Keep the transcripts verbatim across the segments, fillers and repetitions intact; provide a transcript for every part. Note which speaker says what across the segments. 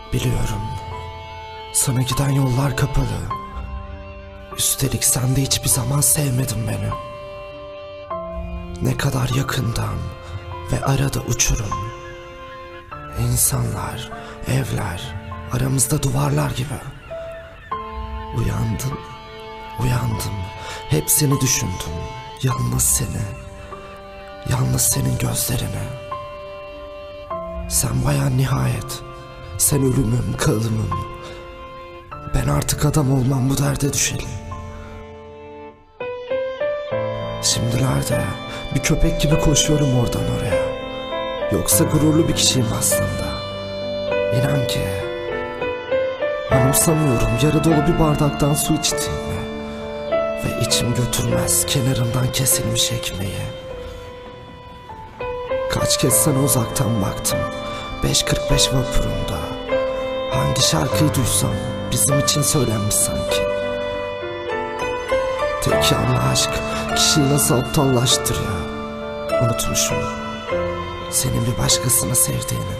Speaker 1: Biliyorum, sana giden yollar kapalı. Üstelik sen de hiçbir zaman sevmedin beni. Ne kadar yakından ve arada uçurum. İnsanlar, evler, aramızda duvarlar gibi. Uyandım, uyandım, hepsini düşündüm. Yalnız seni, yalnız senin gözlerini. Sen bayan nihayet, sen ölümüm, kalımım. Ben artık adam olmam, bu derde düşelim. Şimdilerde bir köpek gibi koşuyorum oradan oraya. Yoksa gururlu bir kişiyim aslında. İnan ki anımsamıyorum yarı dolu bir bardaktan su içtiğimi ve içim götürmez kenarından kesilmiş ekmeği. Kaç kez sana uzaktan baktım, beş kırk beş vapurunda. Hangi şarkıyı duysam bizim için söylenmiş sanki. Tek yanlı aşk kişiyi nasıl aptallaştırıyor. Unutmuşum senin bir başkasını sevdiğini.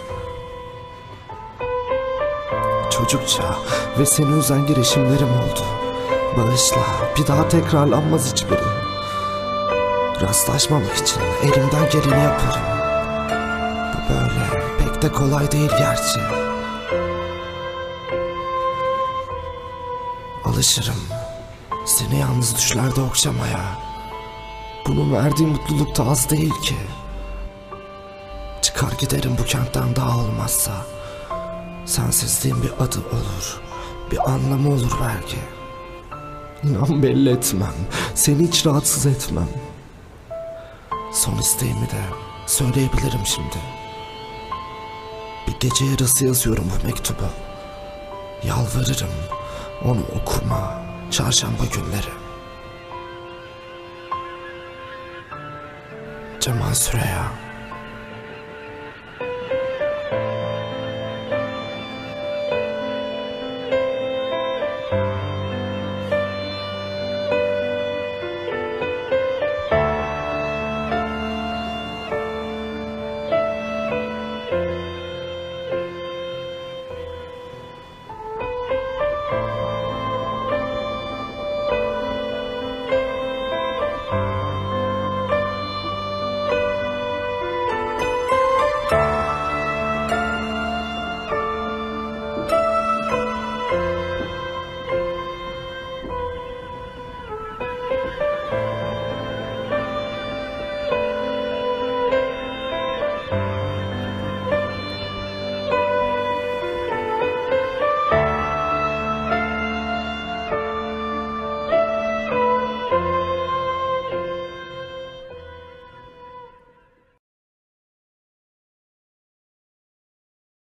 Speaker 1: Çocukça ve seni üzen girişimlerim oldu. Bağışla, bir daha tekrarlanmaz hiçbiri. Rastlaşmamak için elimden geleni yaparım. Bu böyle pek de kolay değil gerçi. Alışırım seni yalnız düşlerde okşamaya. Bunun verdiği mutluluk da az değil ki. Çıkar giderim bu kentten daha olmazsa. Sensizliğin bir adı olur, bir anlamı olur belki. İnan belli etmem, seni hiç rahatsız etmem. Son isteğimi de söyleyebilirim şimdi. Bir gece yarısı yazıyorum bu mektubu. Yalvarırım onu okuma çarşamba günleri. Cemal Süreya.